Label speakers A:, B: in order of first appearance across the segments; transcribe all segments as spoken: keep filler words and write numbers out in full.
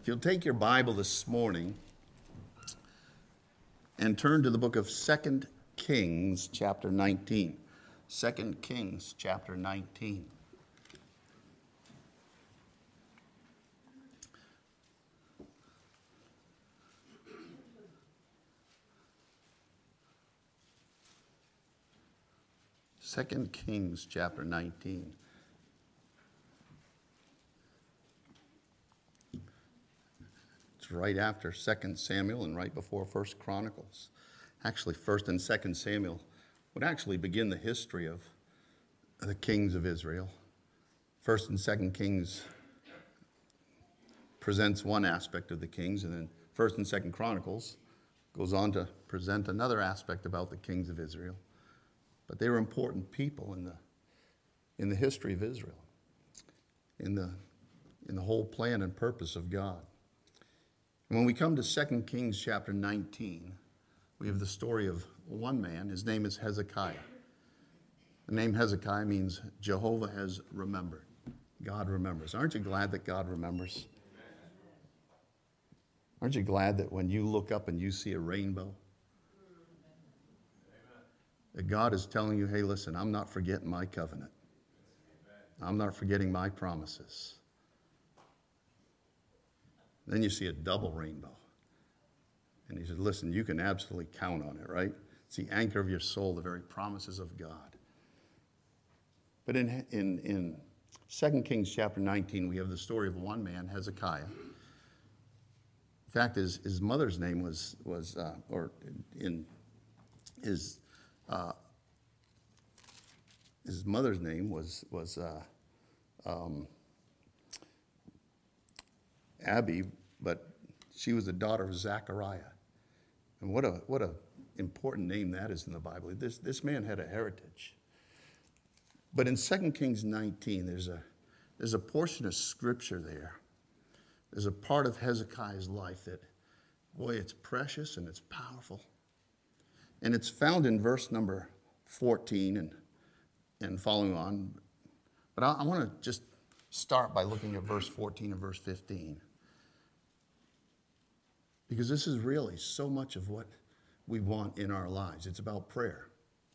A: If you'll take your Bible this morning and turn to the book of Second Kings, chapter nineteen. Second Kings, chapter nineteen. Second Kings, chapter nineteen. It's right after Second Samuel and right before First Chronicles. Actually, First and Second Samuel would actually begin the history of the kings of Israel. First and Second Kings presents one aspect of the kings, and then First and Second Chronicles goes on to present another aspect about the kings of Israel. But they were important people in the in the history of Israel, in the in the whole plan and purpose of God. And when we come to Second Kings chapter nineteen, we have the story of one man. His name is Hezekiah. The name Hezekiah means Jehovah has remembered. God remembers. Aren't you glad that God remembers? Aren't you glad that when you look up and you see a rainbow, that God is telling you, hey, listen, I'm not forgetting my covenant. I'm not forgetting my promises. Then you see a double rainbow. And he said, listen, you can absolutely count on it, right? It's the anchor of your soul, the very promises of God. But in, in, in Second Kings chapter nineteen, we have the story of one man, Hezekiah. In fact, his, his mother's name was, was uh, or in his... Uh, his mother's name was was uh, um, Abby, but she was the daughter of Zechariah. And what a what a important name that is in the Bible. This this man had a heritage. But in Second Kings nineteen, there's a there's a portion of scripture there. There's a part of Hezekiah's life that, boy, it's precious and it's powerful. And it's found in verse number fourteen and, and following on. But I, I want to just start by looking at verse fourteen and verse fifteen. Because this is really so much of what we want in our lives. It's about prayer.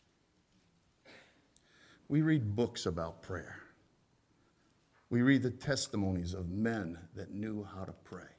A: We read books about prayer. We read the testimonies of men that knew how to pray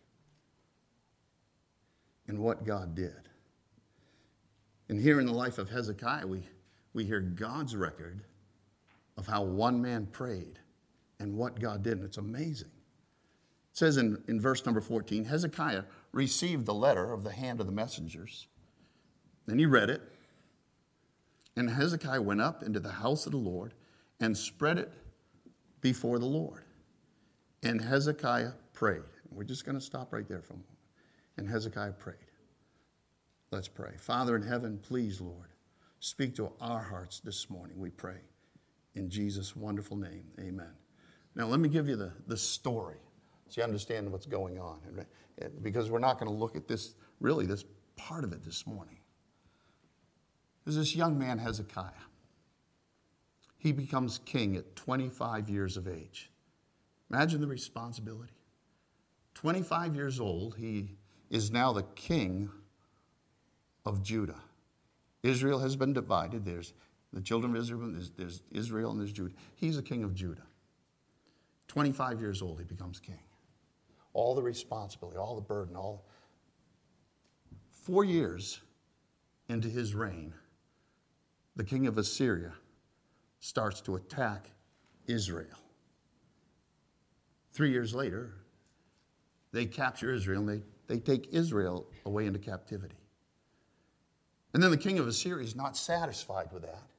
A: and what God did. And here in the life of Hezekiah, we, we hear God's record of how one man prayed and what God did. And it's amazing. It says in, in verse number fourteen, Hezekiah received the letter of the hand of the messengers. Then he read it. And Hezekiah went up into the house of the Lord and spread it before the Lord. And Hezekiah prayed. We're just going to stop right there for a moment. And Hezekiah prayed. Let's pray. Father in heaven, please, Lord, speak to our hearts this morning, we pray. In Jesus' wonderful name, amen. Now, let me give you the, the story so you understand what's going on. Because we're not going to look at this, really, this part of it this morning. There's this young man, Hezekiah. He becomes king at twenty-five years of age. Imagine the responsibility. twenty-five years old, he is now the king of Judah. Israel has been divided. There's the children of Israel, there's, there's Israel and there's Judah. He's the king of Judah. twenty-five years old, he becomes king. All the responsibility, all the burden, all. Four years into his reign, the king of Assyria starts to attack Israel. Three years later, they capture Israel and they, they take Israel away into captivity. And then the king of Assyria is not satisfied with that.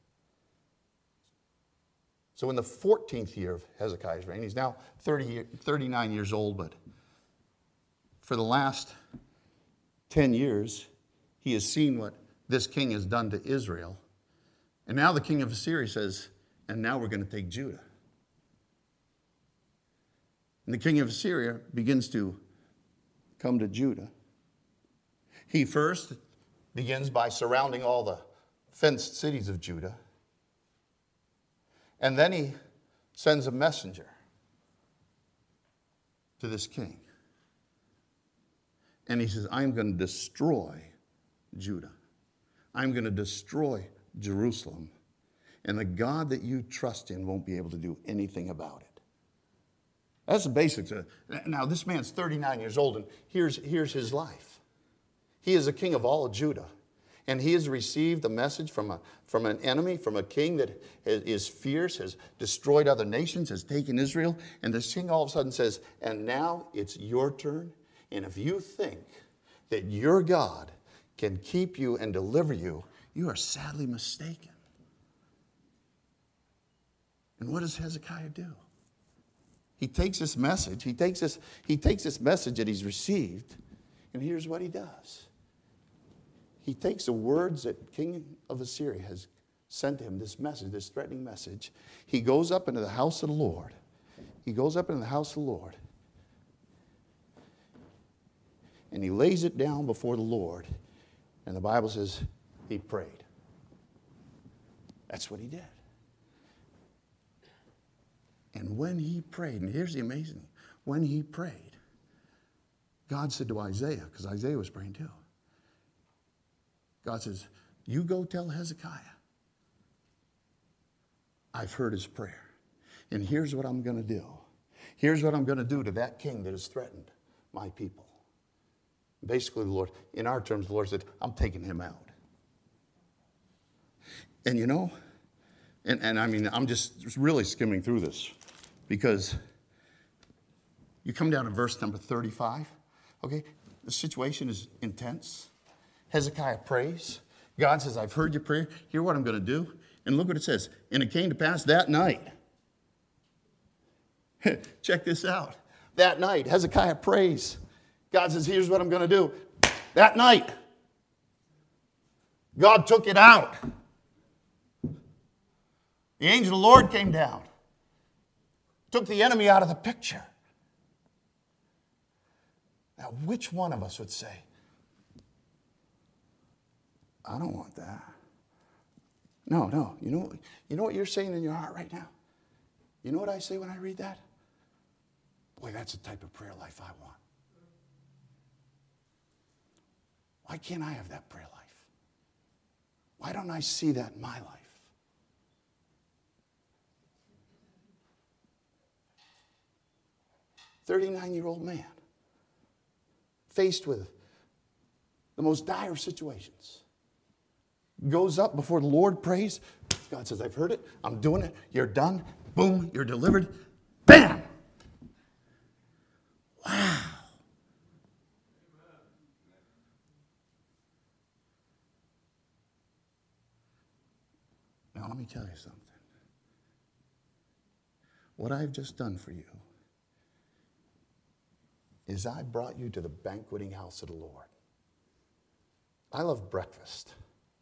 A: So in the fourteenth year of Hezekiah's reign, he's now thirty, thirty-nine years old, but for the last ten years, he has seen what this king has done to Israel. And now the king of Assyria says, and now we're going to take Judah. And the king of Assyria begins to come to Judah. He first begins by surrounding all the fenced cities of Judah. And then he sends a messenger to this king. And he says, I'm going to destroy Judah. I'm going to destroy Jerusalem. And the God that you trust in won't be able to do anything about it. That's the basics. Now, this man's thirty-nine years old, and here's, here's his life. He is a king of all of Judah. And he has received a message from, a, from an enemy, from a king that is fierce, has destroyed other nations, has taken Israel. And this king all of a sudden says, and now it's your turn. And if you think that your God can keep you and deliver you, you are sadly mistaken. And what does Hezekiah do? He takes this message, he takes this, he takes this message that he's received, and here's what he does. He takes the words that King of Assyria has sent him, this message, this threatening message. He goes up into the house of the Lord. He goes up into the house of the Lord. And he lays it down before the Lord. And the Bible says he prayed. That's what he did. And when he prayed, and here's the amazing thing, when he prayed, God said to Isaiah, because Isaiah was praying too, God says, you go tell Hezekiah, I've heard his prayer. And here's what I'm going to do. Here's what I'm going to do to that king that has threatened my people. Basically, the Lord, in our terms, the Lord said, I'm taking him out. And you know, and, and I mean, I'm just really skimming through this because you come down to verse number thirty-five, okay? The situation is intense. Hezekiah prays. God says, I've heard your prayer. Here's what I'm going to do. And look what it says. And it came to pass that night. Check this out. That night, Hezekiah prays. God says, here's what I'm going to do. That night, God took it out. The angel of the Lord came down. Took the enemy out of the picture. Now, which one of us would say, I don't want that. No, no. You know, you know what you're saying in your heart right now? You know what I say when I read that? Boy, that's the type of prayer life I want. Why can't I have that prayer life? Why don't I see that in my life? thirty-nine-year-old man faced with the most dire situations. Goes up before the Lord, prays. God says, I've heard it. I'm doing it. You're done. Boom, you're delivered. Bam! Wow. Now, let me tell you something. What I've just done for you is I brought you to the banqueting house of the Lord. I love breakfast.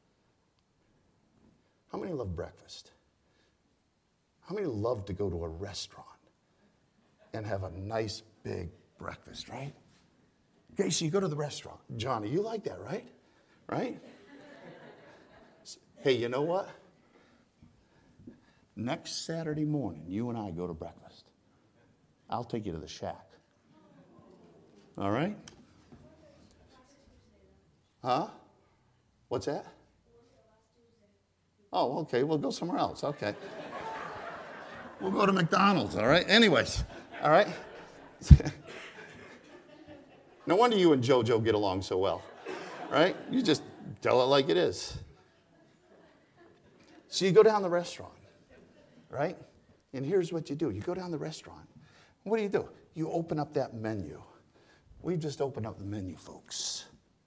A: How many love breakfast? How many love to go to a restaurant and have a nice big breakfast, right? Okay, so you go to the restaurant. Johnny, you like that, right? Right? Hey, you know what? Next Saturday morning, you and I go to breakfast. I'll take you to the Shack. All right? Huh? What's that? Oh, okay. We'll go somewhere else. Okay. We'll go to McDonald's, all right? Anyways, all right? No wonder you and JoJo get along so well, right? You just tell it like it is. So you go down the restaurant, right? And here's what you do. You go down the restaurant. What do you do? You open up that menu. We've just opened up the menu, folks.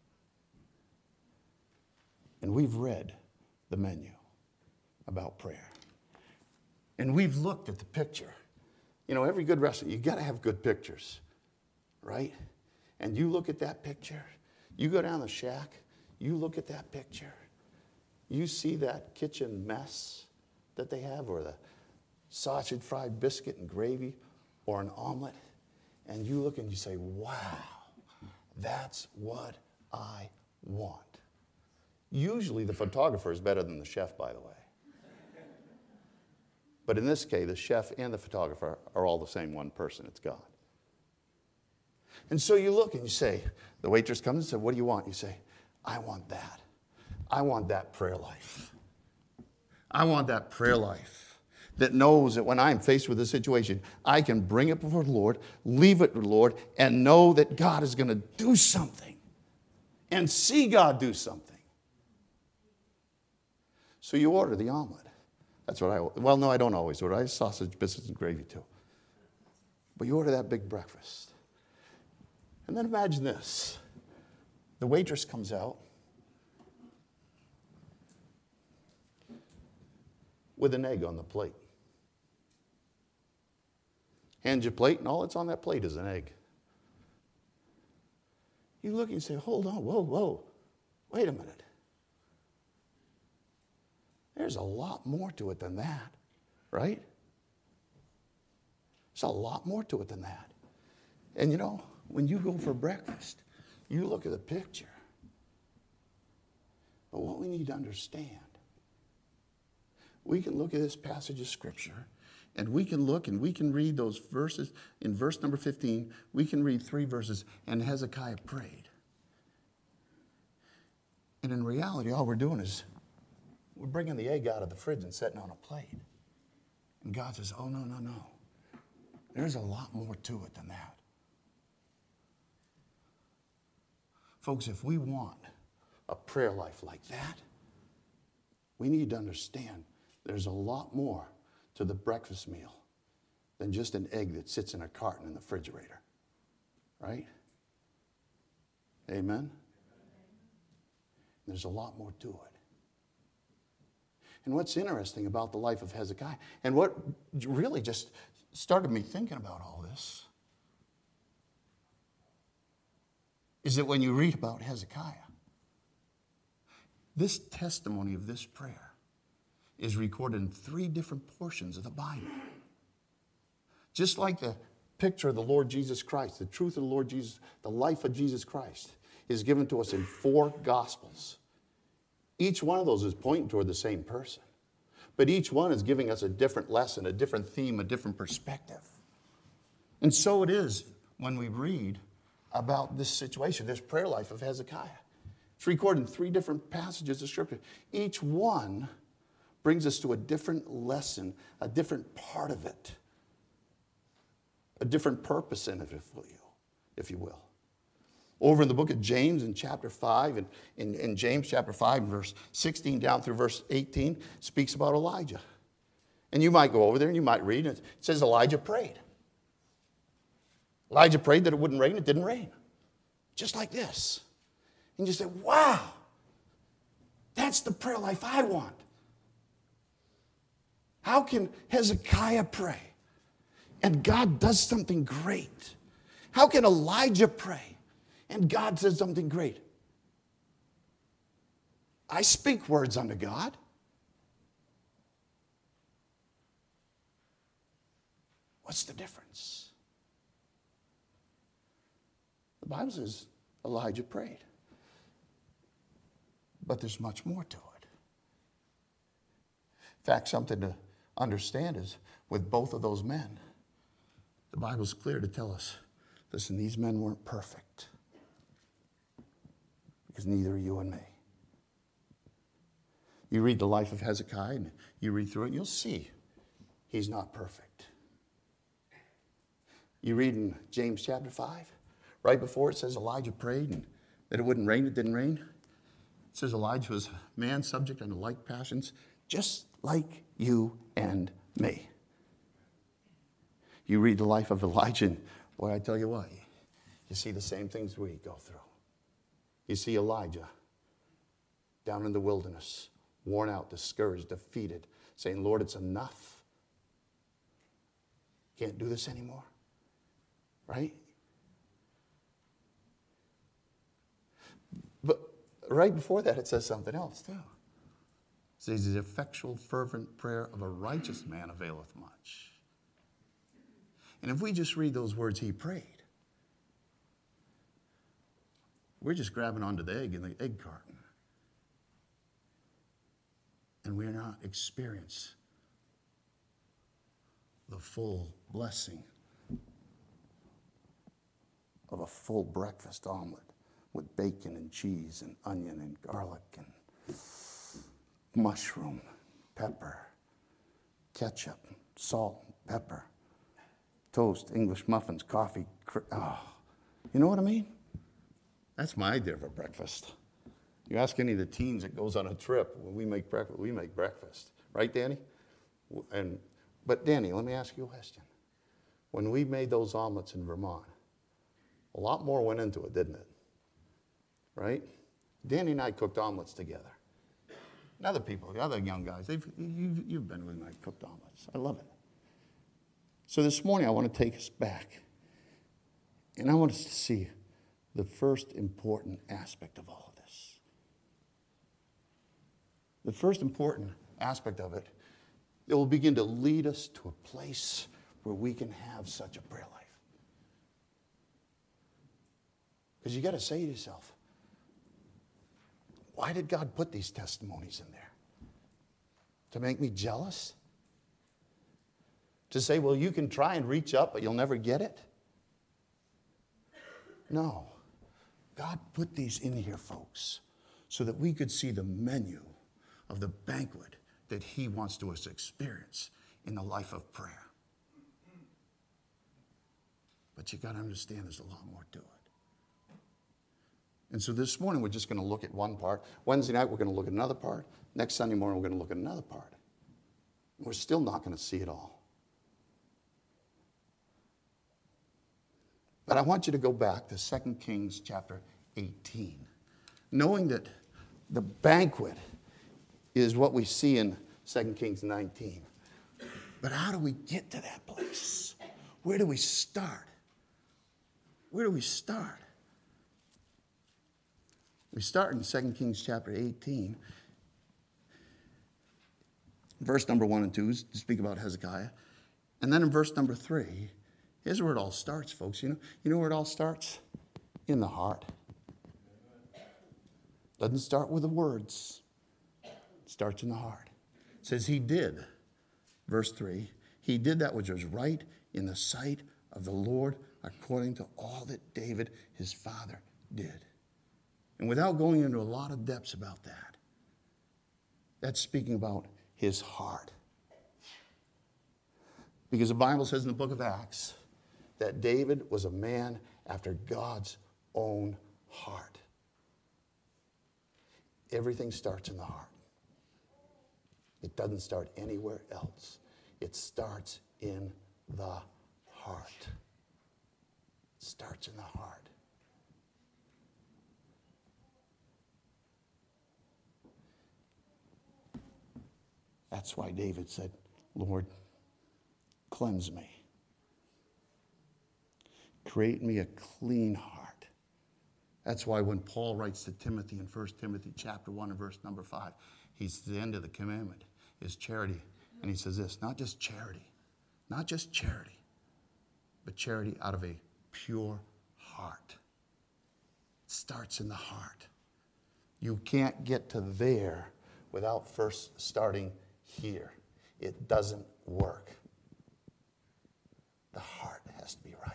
A: And we've read the menu about prayer. And we've looked at the picture. You know, every good restaurant, you got to have good pictures, right? And you look at that picture. You go down the Shack. You look at that picture. You see that kitchen mess that they have, or the sausage fried biscuit and gravy, or an omelet. And you look and you say, wow, that's what I want. Usually the photographer is better than the chef, by the way. But in this case, the chef and the photographer are all the same one person. It's God. And so you look and you say, the waitress comes and says, what do you want? You say, I want that. I want that prayer life. I want that prayer life that knows that when I'm faced with a situation, I can bring it before the Lord, leave it with the Lord, and know that God is going to do something and see God do something. So you order the omelet. That's what I, well, no, I don't always order. I have sausage, biscuits, and gravy too. But you order that big breakfast. And then imagine this. The waitress comes out with an egg on the plate. Hands you a plate, and all that's on that plate is an egg. You look and you say, hold on, whoa, whoa, wait a minute. There's a lot more to it than that, right? There's a lot more to it than that. And you know, when you go for breakfast, you look at the picture. But what we need to understand, we can look at this passage of Scripture, and we can look and we can read those verses. In verse number fifteen, we can read three verses, and Hezekiah prayed. And in reality, all we're doing is we're bringing the egg out of the fridge and setting on a plate. And God says, oh, no, no, no. There's a lot more to it than that. Folks, if we want a prayer life like that, we need to understand there's a lot more to the breakfast meal than just an egg that sits in a carton in the refrigerator. Right? Amen? There's a lot more to it. And what's interesting about the life of Hezekiah, and what really just started me thinking about all this, is that when you read about Hezekiah, this testimony of this prayer is recorded in three different portions of the Bible. Just like the picture of the Lord Jesus Christ, the truth of the Lord Jesus, the life of Jesus Christ is given to us in four Gospels. Each one of those is pointing toward the same person. But each one is giving us a different lesson, a different theme, a different perspective. And so it is when we read about this situation, this prayer life of Hezekiah. It's recorded in three different passages of Scripture. Each one brings us to a different lesson, a different part of it, a different purpose in it, if you, if you will. Over in the book of James in chapter five, and in, in James chapter five, verse sixteen down through verse eighteen, speaks about Elijah. And you might go over there and you might read it. It says Elijah prayed. Elijah prayed that it wouldn't rain. It didn't rain. Just like this. And you say, wow, that's the prayer life I want. How can Hezekiah pray and God does something great? How can Elijah pray and God says something great? I speak words unto God. What's the difference? The Bible says Elijah prayed. But there's much more to it. In fact, something to understand is with both of those men, the Bible's clear to tell us, listen, these men weren't perfect. Because neither are you and me. You read the life of Hezekiah and you read through it and you'll see he's not perfect. You read in James chapter five, right before it says Elijah prayed and that it wouldn't rain, it didn't rain. It says Elijah was a man subject unto like passions, just like you and me. You read the life of Elijah and boy, I tell you what, you see the same things we go through. You see Elijah down in the wilderness, worn out, discouraged, defeated, saying, Lord, it's enough. Can't do this anymore. Right? But right before that, it says something else, too. It says, the effectual, fervent prayer of a righteous man availeth much. And if we just read those words, he prayed, we're just grabbing onto the egg in the egg carton. And we're not experiencing the full blessing of a full breakfast omelet with bacon and cheese and onion and garlic and mushroom, pepper, ketchup, salt, pepper, toast, English muffins, coffee. Oh, you know what I mean? That's my idea of a breakfast. You ask any of the teens that goes on a trip, when we make breakfast, we make breakfast. Right, Danny? And, but Danny, let me ask you a question. When we made those omelets in Vermont, a lot more went into it, didn't it? Right? Danny and I cooked omelets together. And other people, the other young guys, they've, you've, you've been with me, I cooked omelets. I love it. So this morning I want to take us back. And I want us to see the first important aspect of all of this. The first important aspect of it that will begin to lead us to a place where we can have such a prayer life. Because you got to say to yourself, why did God put these testimonies in there? To make me jealous? To say, well, you can try and reach up, but you'll never get it? No. God put these in here, folks, so that we could see the menu of the banquet that he wants to us to experience in the life of prayer. But you got to understand there's a lot more to it. And so this morning we're just going to look at one part. Wednesday night we're going to look at another part. Next Sunday morning we're going to look at another part. We're still not going to see it all. But I want you to go back to Second Kings chapter eighteen, knowing that the banquet is what we see in Second Kings nineteen. But how do we get to that place? Where do we start? Where do we start? We start in Second Kings chapter eighteen. Verse number one and two is to speak about Hezekiah. And then in verse number three, here's where it all starts, folks. You know, you know where it all starts? In the heart. Doesn't start with the words. It starts in the heart. It says he did, verse three, he did that which was right in the sight of the Lord according to all that David, his father, did. And without going into a lot of depths about that, that's speaking about his heart. Because the Bible says in the book of Acts that David was a man after God's own heart. Everything starts in the heart. It doesn't start anywhere else. It starts in the heart. It starts in the heart. That's why David said, Lord, cleanse me. Create me a clean heart. That's why when Paul writes to Timothy in First Timothy chapter one and verse number five, he's the end of the commandment, is charity. And he says this, not just charity, not just charity, but charity out of a pure heart. It starts in the heart. You can't get to there without first starting here. It doesn't work. The heart has to be right.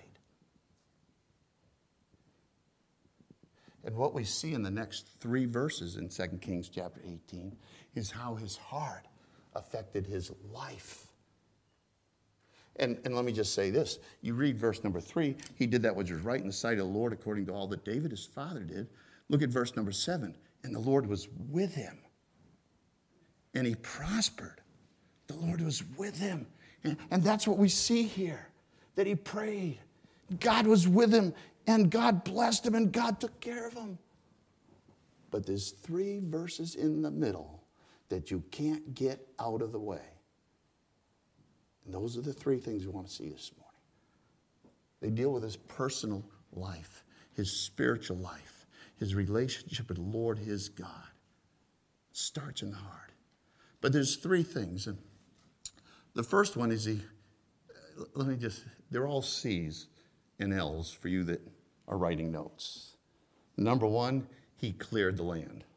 A: And what we see in the next three verses in Second Kings chapter eighteen is how his heart affected his life. And, and let me just say this. You read verse number three, he did that which was right in the sight of the Lord according to all that David his father did. Look at verse number seven. And the Lord was with him. And he prospered. The Lord was with him. And, and that's what we see here. That he prayed. God was with him. And God blessed him. And God took care of him. But there's three verses in the middle that you can't get out of the way. And those are the three things we want to see this morning. They deal with his personal life, his spiritual life, his relationship with the Lord, his God. It starts in the heart. But there's three things. And the first one is he, let me just, they're all C's and L's for you that are writing notes. Number one, he cleared the land.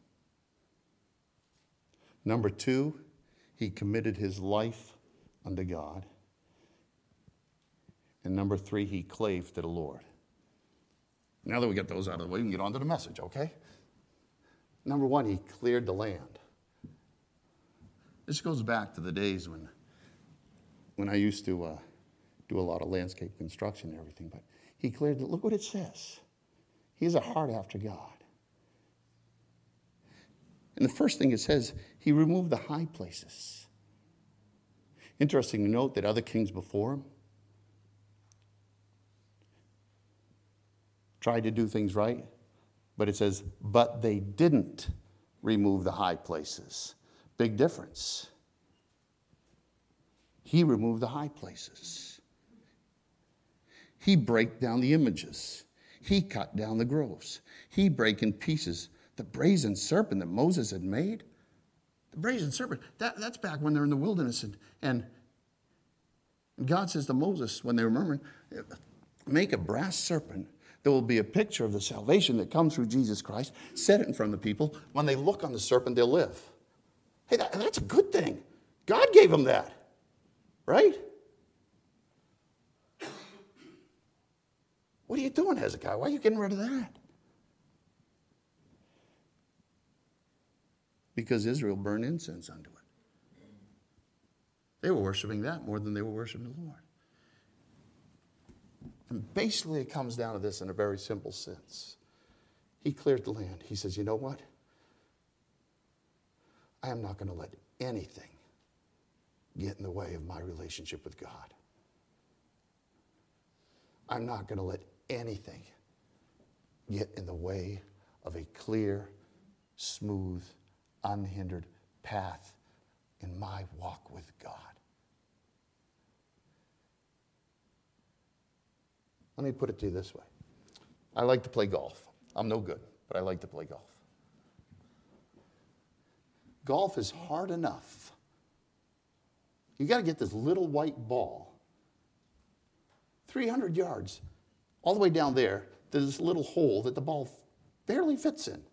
A: Number two, he committed his life unto God. And number three, he clave to the Lord. Now that we get those out of the way, we can get on to the message, okay? Number one, he cleared the land. This goes back to the days when, when I used to uh, do a lot of landscape construction and everything, but he cleared it. Look what it says. He has a heart after God. And the first thing it says, he removed the high places. Interesting to note that other kings before him tried to do things right, but it says, but they didn't remove the high places. Big difference. He removed the high places. He break down the images. He cut down the groves. He break in pieces the brazen serpent that Moses had made. The brazen serpent, that, that's back when they're in the wilderness. And, and God says to Moses, when they were murmuring, make a brass serpent. There will be a picture of the salvation that comes through Jesus Christ. Set it in front of the people. When they look on the serpent, they'll live. Hey, that, that's a good thing. God gave them that, right? What are you doing, Hezekiah? Why are you getting rid of that? Because Israel burned incense unto it. They were worshiping that more than they were worshiping the Lord. And basically it comes down to this in a very simple sense. He cleared the land. He says, you know what? I am not going to let anything get in the way of my relationship with God. I'm not going to let anything get in the way of a clear, smooth, unhindered path in my walk with God. Let me put it to you this way. I like to play golf. I'm no good, but I like to play golf. Golf is hard enough. You got to get this little white ball three hundred yards all the way down there to this little hole that the ball barely fits in.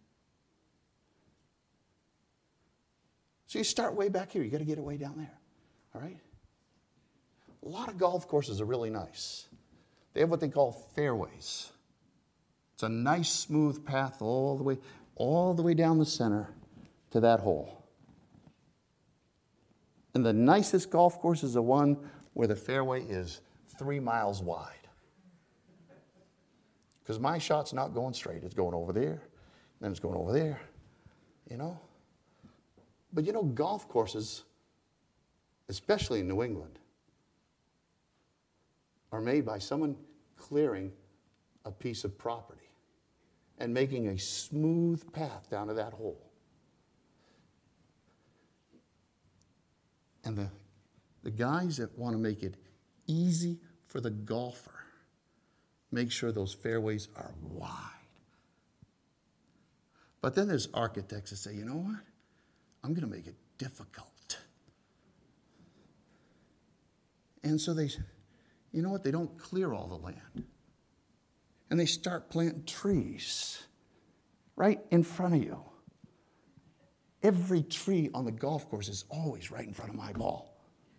A: So you start way back here. You got to get it way down there. All right? A lot of golf courses are really nice. They have what they call fairways. It's a nice smooth path all the way, all the way down the center to that hole. And the nicest golf course is the one where the fairway is three miles wide. Because my shot's not going straight. It's going over there, then it's going over there, you know. But you know, golf courses, especially in New England, are made by someone clearing a piece of property and making a smooth path down to that hole. And the, the guys that want to make it easy for the golfer make sure those fairways are wide. But then there's architects that say, you know what? I'm going to make it difficult. And so they, you know what? They don't clear all the land. And they start planting trees right in front of you. Every tree on the golf course is always right in front of my ball.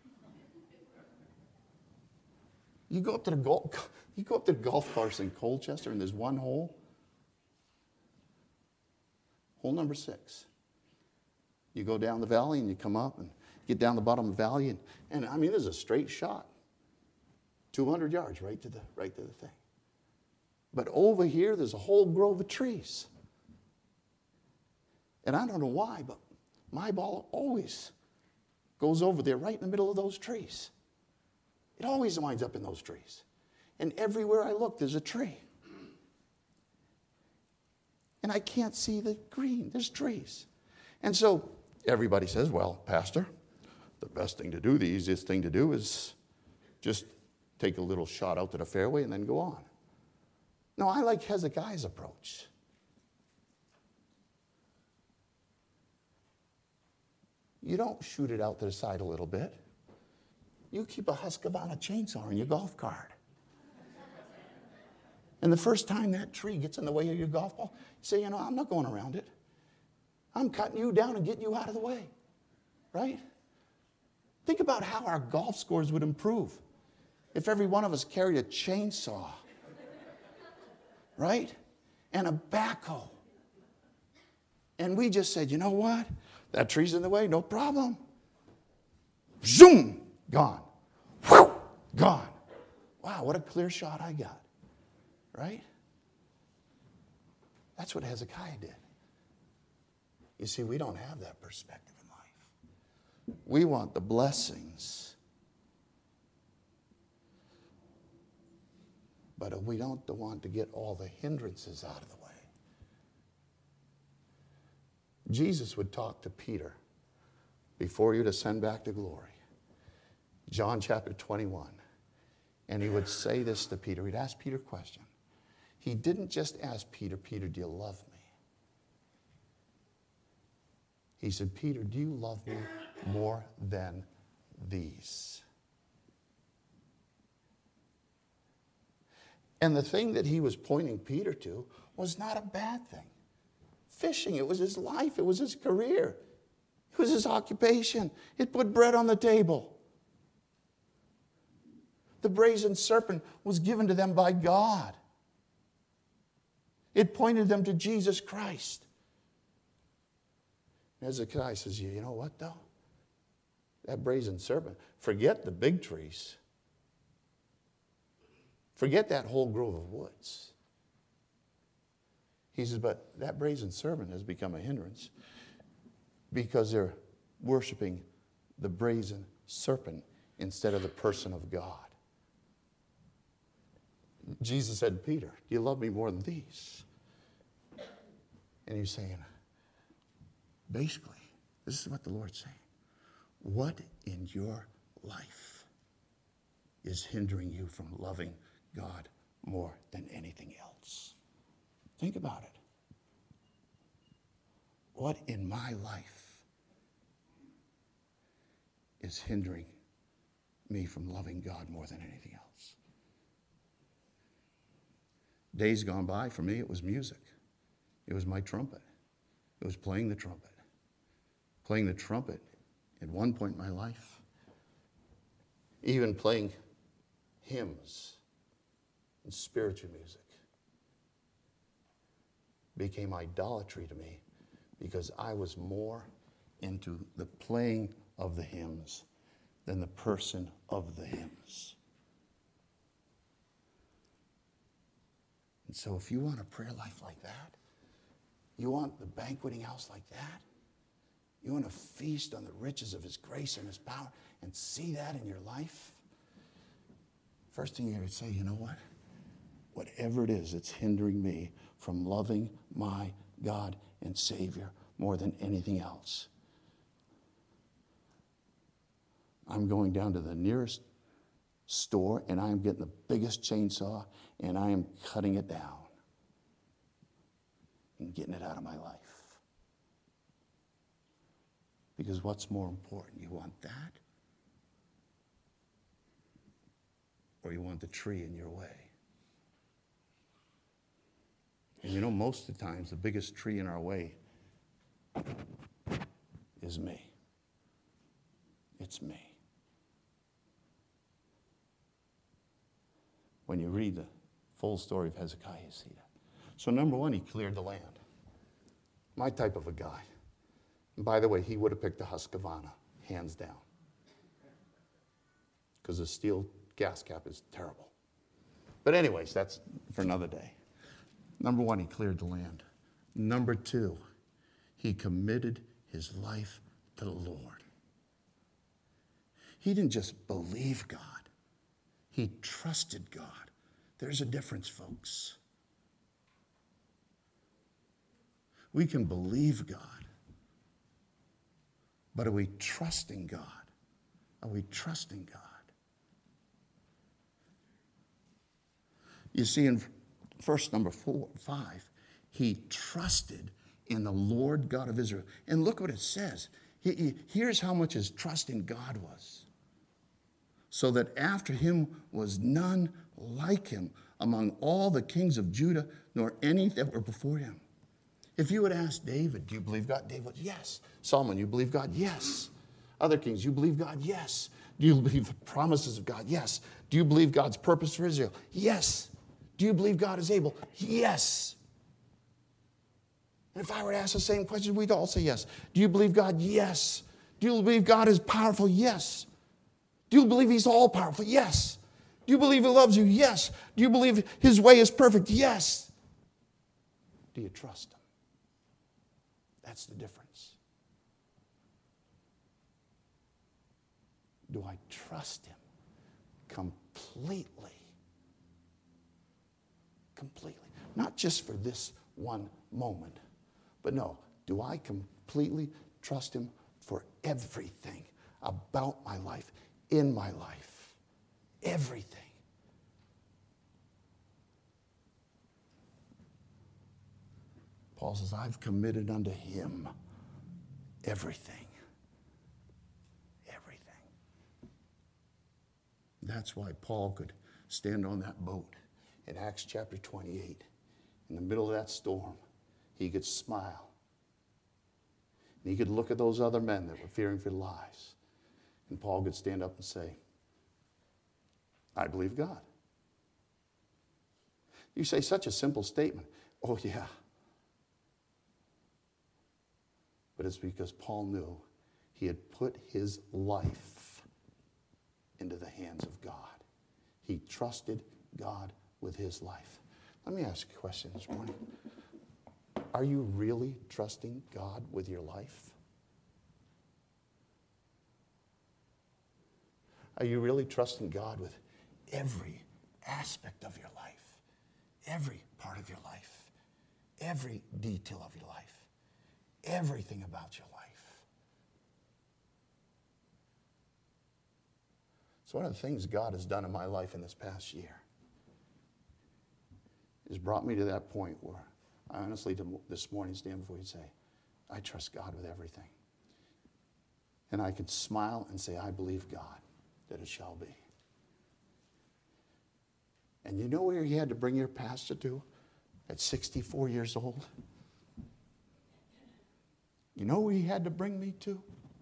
A: You go up to the golf, you go up to the golf course in Colchester, and there's one hole. Hole number six. You go down the valley and you come up and get down the bottom of the valley, and, and I mean, there's a straight shot, two hundred yards right to the right to the thing. But over here, there's a whole grove of trees. And I don't know why, but my ball always goes over there right in the middle of those trees. It always winds up in those trees. And everywhere I look, there's a tree. And I can't see the green. There's trees. And so everybody says, well, Pastor, the best thing to do, the easiest thing to do is just take a little shot out to the fairway and then go on. No, I like Hezekiah's approach. You don't shoot it out to the side a little bit. You keep a Husqvarna chainsaw in your golf cart. And the first time that tree gets in the way of your golf ball, you say, you know, I'm not going around it. I'm cutting you down and getting you out of the way. Right? Think about how our golf scores would improve if every one of us carried a chainsaw right? And a backhoe. And we just said, you know what? That tree's in the way, no problem. Zoom, gone. Whew, gone. Wow, what a clear shot I got, right? That's what Hezekiah did. You see, we don't have that perspective in life. We want the blessings. But we don't want to get all the hindrances out of the way. Jesus would talk to Peter before you'd ascend back to glory. John chapter twenty-one. And he would say this to Peter. He'd ask Peter a question. He didn't just ask Peter, Peter, do you love me? He said, Peter, do you love me more than these? And the thing that he was pointing Peter to was not a bad thing. Fishing, it was his life. It was his career. It was his occupation. It put bread on the table. The brazen serpent was given to them by God. It pointed them to Jesus Christ. Hezekiah says, you know what though? That brazen serpent, forget the big trees. Forget that whole grove of woods. He says, but that brazen serpent has become a hindrance because they're worshiping the brazen serpent instead of the person of God. Jesus said, Peter, do you love me more than these? And he's saying, basically, this is what the Lord's saying. What in your life is hindering you from loving God more than anything else? Think about it. What in my life is hindering me from loving God more than anything else? Days gone by, for me, it was music. It was my trumpet. It was playing the trumpet. Playing the trumpet at one point in my life. Even playing hymns and spiritual music became idolatry to me because I was more into the playing of the hymns than the person of the hymns. And so if you want a prayer life like that, you want the banqueting house like that, you want to feast on the riches of his grace and his power and see that in your life, first thing you're going to say, you know what? Whatever it is that's hindering me from loving my God and Savior more than anything else, I'm going down to the nearest store and I am getting the biggest chainsaw and I am cutting it down and getting it out of my life. Because what's more important? You want that? Or you want the tree in your way? And you know, most of the times, the biggest tree in our way is me. It's me. When you read the full story of Hezekiah, you see that. So number one, he cleared the land. My type of a guy. And by the way, he would have picked the Husqvarna, hands down. Because the steel gas cap is terrible. But anyways, that's for another day. Number one, he cleared the land. Number two, he committed his life to the Lord. He didn't just believe God. He trusted God. There's a difference, folks. We can believe God. But are we trusting God? Are we trusting God? You see, in verse number four, five, he trusted in the Lord God of Israel. And look what it says. He, he, here's how much his trust in God was. So that after him was none like him among all the kings of Judah, nor any that were before him. If you would ask David, do you believe God? David would, yes. Solomon, you believe God? Yes. Other kings, you believe God? Yes. Do you believe the promises of God? Yes. Do you believe God's purpose for Israel? Yes. Do you believe God is able? Yes. And if I were to ask the same question, we'd all say yes. Do you believe God? Yes. Do you believe God is powerful? Yes. Do you believe He's all powerful? Yes. Do you believe He loves you? Yes. Do you believe His way is perfect? Yes. Do you trust Him? That's the difference. Do I trust Him completely? Completely. Not just for this one moment, but no, do I completely trust Him for everything about my life, in my life? Everything. Paul says, I've committed unto Him everything. Everything. That's why Paul could stand on that boat in Acts chapter twenty-eight. In the middle of that storm, he could smile. And he could look at those other men that were fearing for their lives. And Paul could stand up and say, I believe God. You say such a simple statement. Oh, yeah. But it's because Paul knew he had put his life into the hands of God. He trusted God with his life. Let me ask you a question this morning. Are you really trusting God with your life? Are you really trusting God with every aspect of your life? Every part of your life? Every detail of your life? Everything about your life? It's one of the things God has done in my life in this past year. Has brought me to that point where I honestly this morning stand before you and say, I trust God with everything. And I can smile and say, I believe God that it shall be. And you know where you had to bring your pastor to at sixty-four years old? You know where he had to bring me to?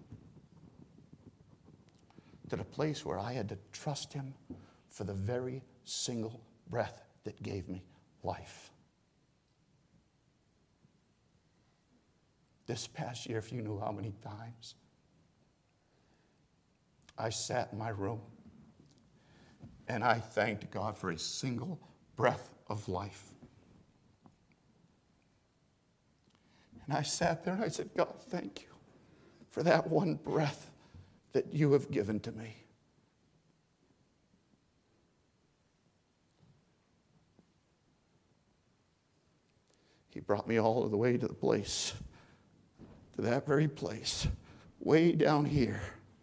A: To the place where I had to trust him for the very single breath that gave me life. This past year, if you knew how many times I sat in my room and I thanked God for a single breath of life. And I sat there and I said, God, thank you for that one breath that you have given to me. He brought me all the way to the place, to that very place, way down here.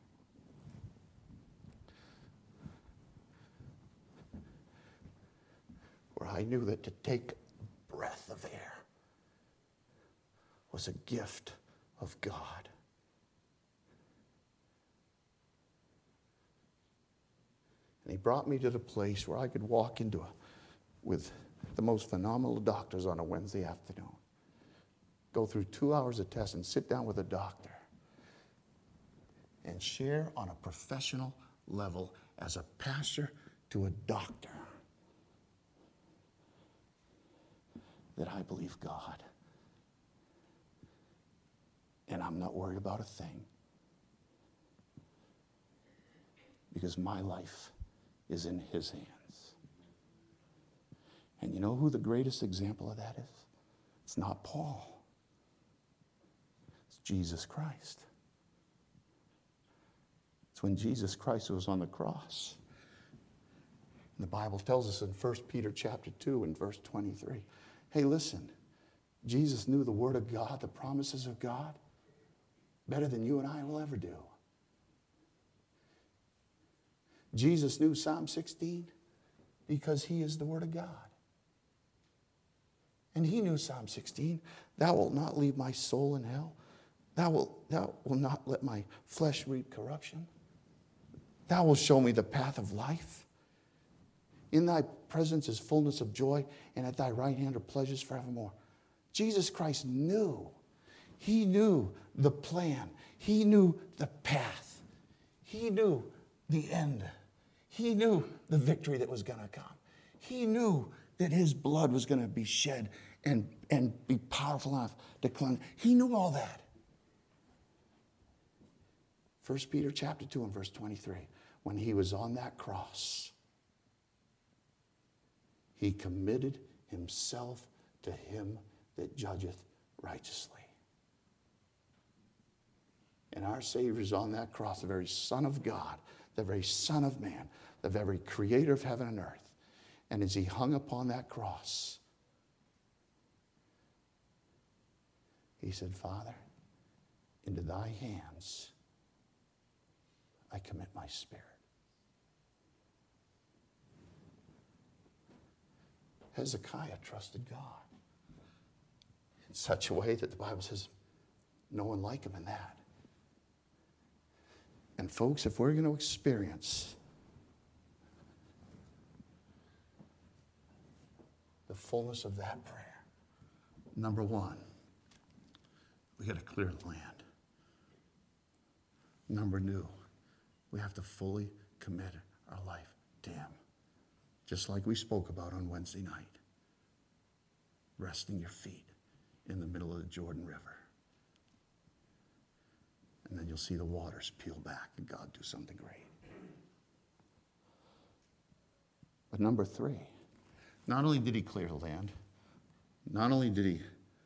A: Where I knew that to take a breath of air was a gift of God. And he brought me to the place where I could walk into a, with the most phenomenal doctors on a Wednesday afternoon. Go through two hours of tests and sit down with a doctor and share on a professional level as a pastor to a doctor that I believe God. And I'm not worried about a thing because my life is in his hands. And you know who the greatest example of that is? It's not Paul. It's Jesus Christ. It's when Jesus Christ was on the cross. And the Bible tells us in First Peter chapter two and verse twenty-three, hey, listen, Jesus knew the Word of God, the promises of God, better than you and I will ever do. Jesus knew Psalm sixteen because he is the Word of God. And he knew Psalm sixteen, thou wilt not leave my soul in hell. Thou wilt, thou wilt not let my flesh reap corruption. Thou wilt show me the path of life. In thy presence is fullness of joy, and at thy right hand are pleasures forevermore. Jesus Christ knew. He knew the plan. He knew the path. He knew the end. He knew the victory that was going to come. He knew that his blood was going to be shed and, and be powerful enough to cleanse. He knew all that. First Peter chapter two and verse twenty-three. When he was on that cross, he committed himself to him that judgeth righteously. And our Savior is on that cross, the very Son of God, the very Son of man, the very creator of heaven and earth. And as he hung upon that cross, he said, Father, into thy hands I commit my spirit. Hezekiah trusted God in such a way that the Bible says no one like him in that. And folks, if we're going to experience the fullness of that prayer, number one, we got to clear the land. Number two, we have to fully commit our life to him. Just like we spoke about on Wednesday night. Resting your feet in the middle of the Jordan River. And then you'll see the waters peel back and God do something great. But number three, not only did he clear the land, not only did he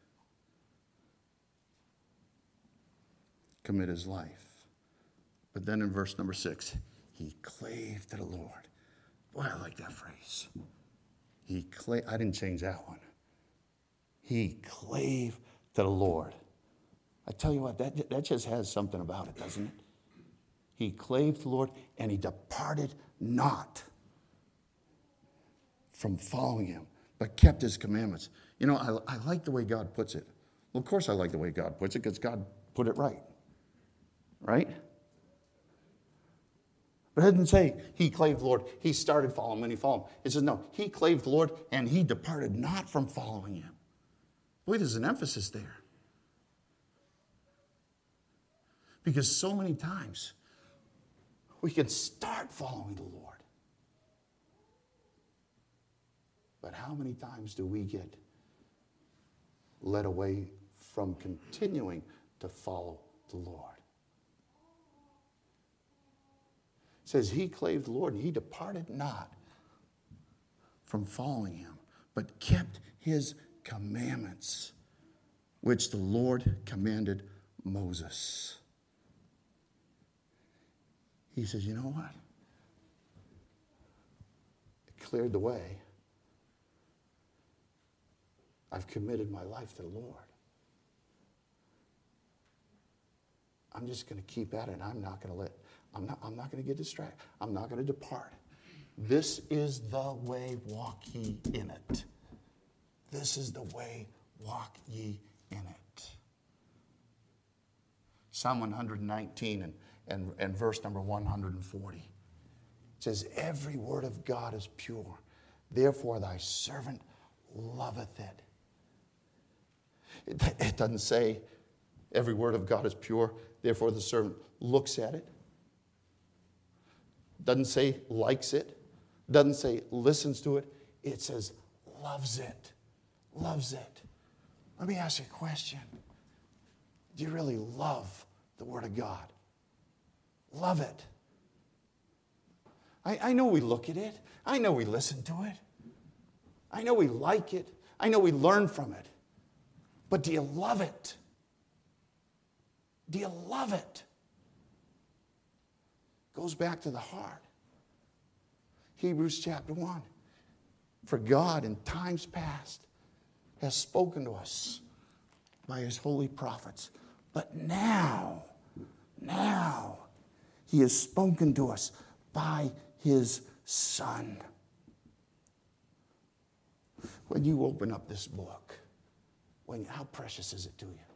A: commit his life, but then in verse number six, he clave to the Lord. Boy, I like that phrase. He clave, I didn't change that one. He clave to the Lord. I tell you what, that, that just has something about it, doesn't it? He clave to the Lord, and he departed not from following him, but kept his commandments. You know, I, I like the way God puts it. Well, of course I like the way God puts it, because God put it right. Right? But it doesn't say he clave the Lord. He started following him and he followed him. It says, no, he clave the Lord and he departed not from following him. Boy, there's an emphasis there. Because so many times we can start following the Lord. But how many times do we get led away from continuing to follow the Lord? It says he clave the Lord and he departed not from following him, but kept his commandments, which the Lord commanded Moses. He says, you know what? It cleared the way. I've committed my life to the Lord. I'm just going to keep at it, and I'm not going to let, I'm not, I'm not going to get distracted. I'm not going to depart. This is the way, walk ye in it. This is the way, walk ye in it. Psalm one nineteen and, and, and verse number one forty. It says, every word of God is pure. Therefore thy servant loveth it. It, it doesn't say every word of God is pure. Therefore the servant looks at it. Doesn't say likes it. Doesn't say listens to it. It says loves it. Loves it. Let me ask you a question. Do you really love the Word of God? Love it. I, I know we look at it. I know we listen to it. I know we like it. I know we learn from it. But do you love it? Do you love it? Goes back to the heart. Hebrews chapter one. For God in times past has spoken to us by his holy prophets. But now, now, he has spoken to us by his Son. When you open up this book, when, how precious is it to you?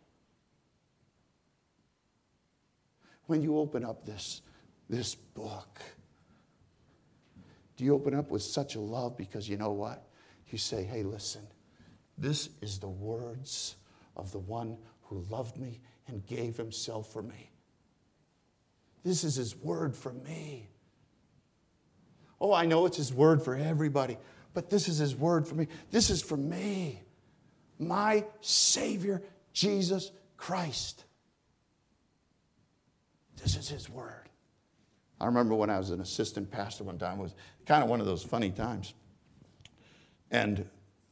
A: When you open up this, this book, do you open up with such a love because you know what? You say, hey, listen, this is the words of the one who loved me and gave himself for me. This is his word for me. Oh, I know it's his word for everybody, But this is his word for me. This is for me. My Savior, Jesus Christ. This is his word. I remember when I was an assistant pastor one time. It was kind of one of those funny times. And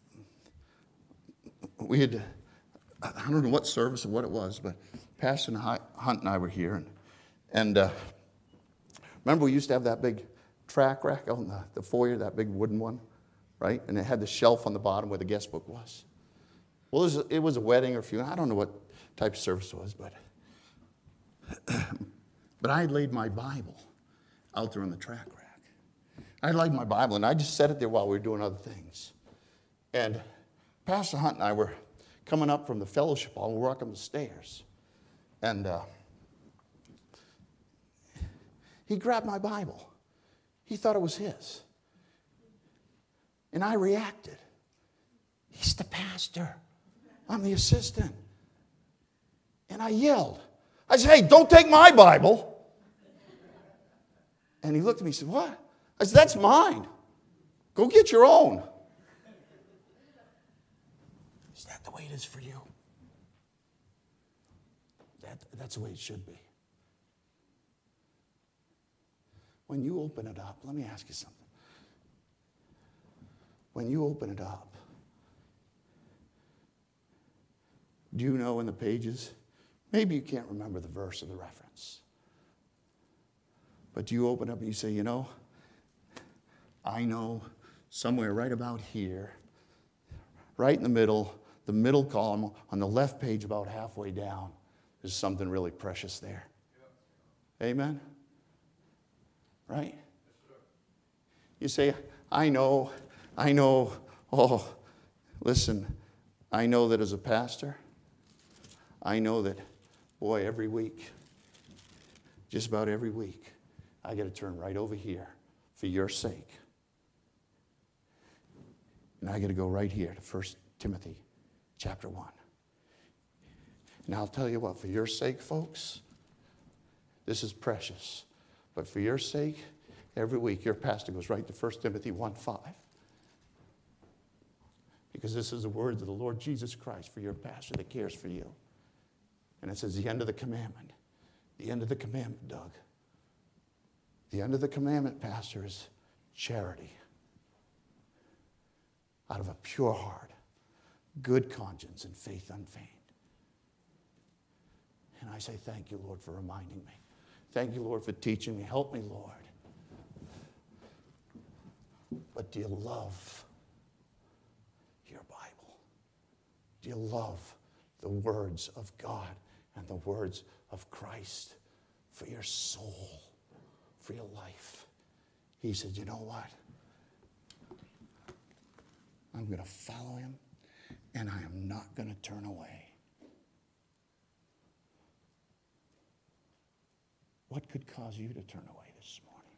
A: we had, I don't know what service or what it was, but Pastor Hunt and I were here. And, and uh, remember we used to have that big track rack out in the, the foyer, that big wooden one, right? And it had the shelf on the bottom where the guest book was. Well, it was a, it was a wedding or a funeral. I don't know what type of service it was, but but I had laid my Bible out there on the track rack. I laid my Bible, and I just set it there while we were doing other things. And Pastor Hunt and I were coming up from the fellowship hall, and we were walking the stairs. And uh, he grabbed my Bible. He thought it was his. And I reacted. He's the pastor. I'm the assistant. And I yelled. I said, hey, don't take my Bible. And he looked at me and said, what? I said, that's mine. Go get your own. Is that the way it is for you? That, that's the way it should be. When you open it up, let me ask you something. When you open it up, do you know in the pages, maybe you can't remember the verse or the reference, but do you open up and you say, you know, I know somewhere right about here, right in the middle, the middle column on the left page about halfway down, there's something really precious there. Amen? Right? You say, I know, I know, oh, listen, I know that as a pastor, I know that, boy, every week, just about every week, I got to turn right over here for your sake. And I got to go right here to First Timothy chapter one. And I'll tell you what, for your sake, folks, this is precious. But for your sake, every week your pastor goes right to First Timothy one five. Because this is the words of the Lord Jesus Christ for your pastor that cares for you. And it says the end of the commandment. The end of the commandment, Doug. The end of the commandment, pastor, is charity. Out of a pure heart, good conscience, and faith unfeigned. And I say, thank you, Lord, for reminding me. Thank you, Lord, for teaching me. Help me, Lord. But do you love your Bible? Do you love the words of God and the words of Christ for your soul, for your life? He said, you know what? I'm going to follow him, and I am not going to turn away. What could cause you to turn away this morning?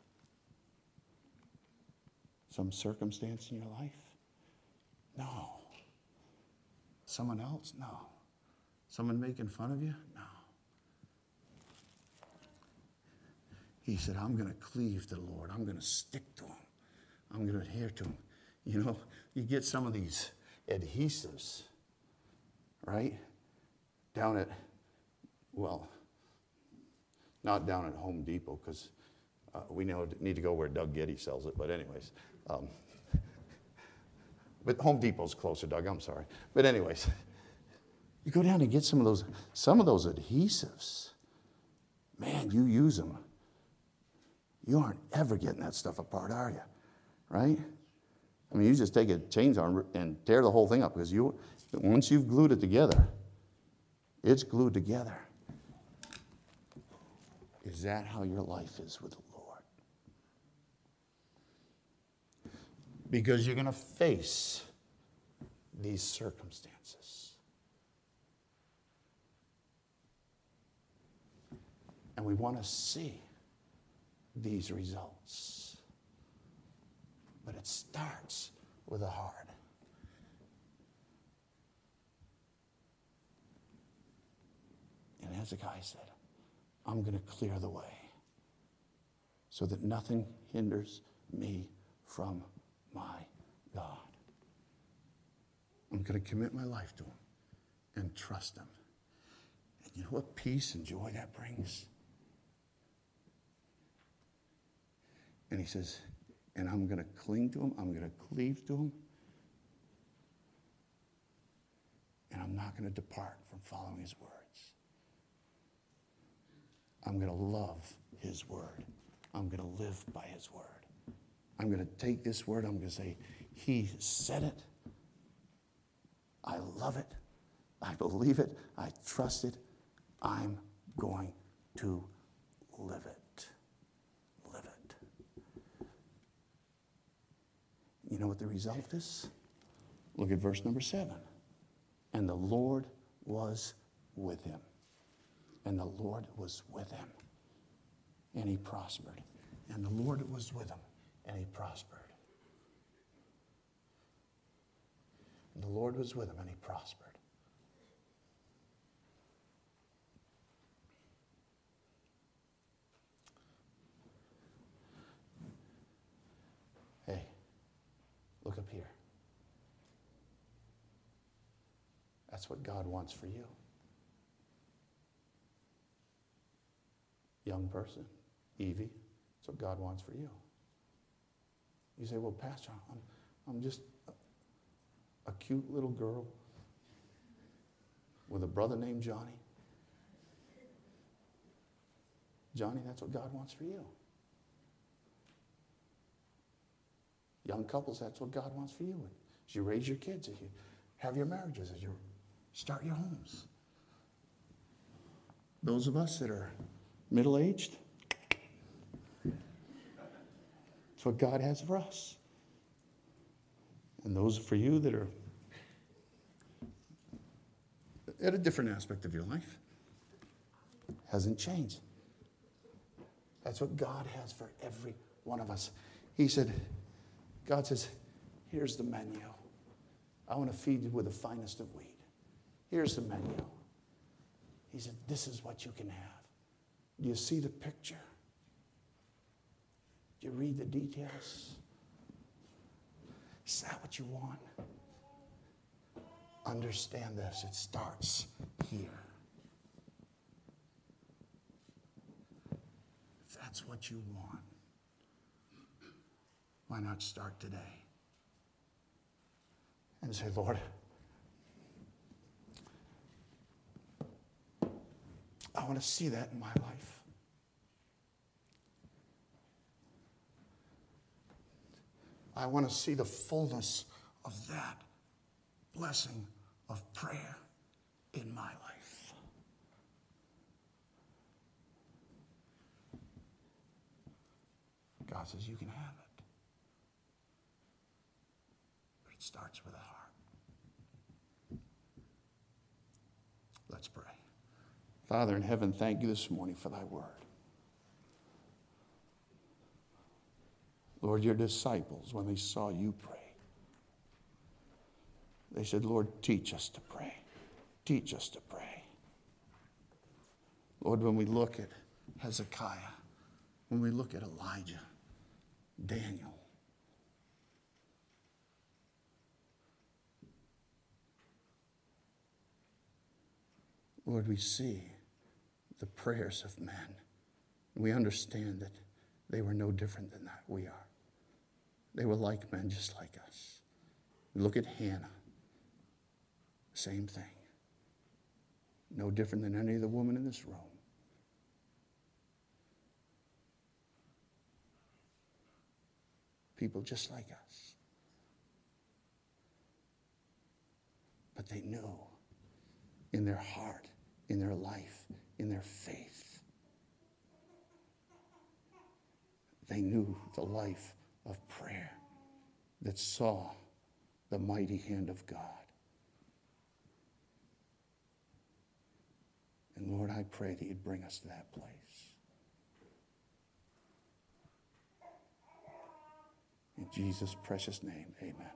A: Some circumstance in your life? No. Someone else? No. Someone making fun of you? No. He said, I'm going to cleave to the Lord. I'm going to stick to him. I'm going to adhere to him. You know, you get some of these adhesives, right? Down at, well, not down at Home Depot, because uh, we know need to go where Doug Getty sells it. But anyways, um, but Home Depot's closer, Doug. I'm sorry. But anyways, you go down and get some of those, some of those adhesives. Man, you use them. You aren't ever getting that stuff apart, are you? Right? I mean, you just take a chainsaw and tear the whole thing up, because you, once you've glued it together, it's glued together. Is that how your life is with the Lord? Because you're going to face these circumstances. And we want to see these results. But it starts with a heart. And Hezekiah said, I'm going to clear the way so that nothing hinders me from my God. I'm going to commit my life to him and trust him. And you know what peace and joy that brings? And he says, and I'm going to cling to him. I'm going to cleave to him. And I'm not going to depart from following his words. I'm going to love his word. I'm going to live by his word. I'm going to take this word. I'm going to say, he said it. I love it. I believe it. I trust it. I'm going to live it. Live it. You know what the result is? Look at verse number seven. And the Lord was with him. And the Lord was with him. And he prospered. And the Lord was with him. And he prospered. And the Lord was with him. And he prospered. Hey, look up here. That's what God wants for you. Young person, Evie, that's what God wants for you. You say, well, Pastor, I'm, I'm just a, a cute little girl with a brother named Johnny. Johnny, that's what God wants for you. Young couples, that's what God wants for you. As you raise your kids, as you have your marriages, as you start your homes. Those of us that are middle-aged, it's what God has for us. And those for you that are at a different aspect of your life, hasn't changed. That's what God has for every one of us. He said, God says, here's the menu. I want to feed you with the finest of wheat. Here's the menu. He said, this is what you can have. Do you see the picture? Do you read the details? Is that what you want? Understand this. It starts here. If that's what you want, why not start today? And say, Lord, I want to see that in my life. I want to see the fullness of that blessing of prayer in my life. God says you can have it. But it starts with a heart. Let's pray. Father in heaven, thank you this morning for thy word. Lord, your disciples, when they saw you pray, they said, Lord, teach us to pray. Teach us to pray. Lord, when we look at Hezekiah, when we look at Elijah, Daniel, Lord, we see the prayers of men. We understand that they were no different than that we are. They were like men, just like us. We look at Hannah, same thing. No different than any of the women in this room. People just like us. But they knew in their heart, in their life, in their faith, they knew the life of prayer that saw the mighty hand of God. And Lord, I pray that you'd bring us to that place. In Jesus' precious name, amen.